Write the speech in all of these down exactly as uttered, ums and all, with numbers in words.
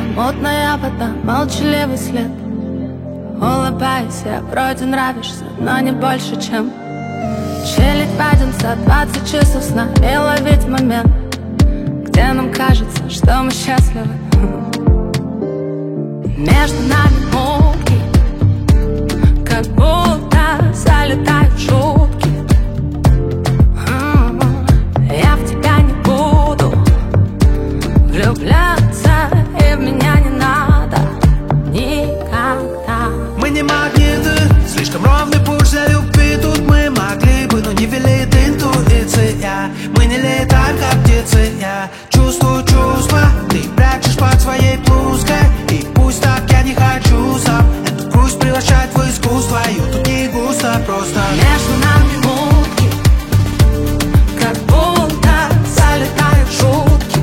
мутная вода, молчаливый след. Улыбаюсь, я вроде нравишься, но не больше, чем чилить в один за двадцать часов сна и ловить момент, где нам кажется, что мы счастливы. Между нами муки, как будто залетают шутки. Я в тебя не буду влюбляться, и в меня не надо никогда. Мы не магниты, слишком ровный пульс для любви. Тут мы могли бы, но не велит интуиция. Мы не летаем, как птицы, я чувствую чувства. Ты прячешь под своей блузкой, и пусть так, я не хочу сам эту грусть превращать в искусство. Ее тут не густо, просто между нами муки, как будто залетают шутки.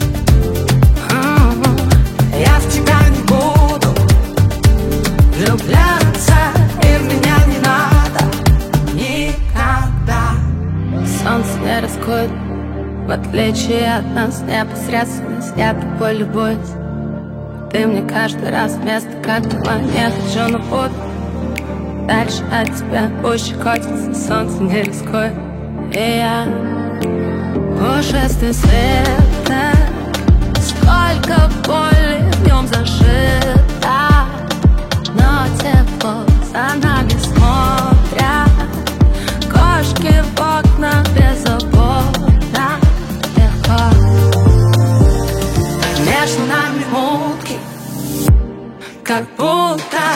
Я в тебя не буду влюбляться, и в меня не надо никогда. Солнце не рискует, в отличие от нас, непосредственность, я тобой любуюсь. Ты мне каждый раз вместо каждого не хочу, но буду дальше от тебя, пусть котится, солнце не рискует. И я пушистый света, сколько боли в нем зашито, но тепло за нами смотрят кошки в окна беззаботно, легко. Между нами мутки, как будто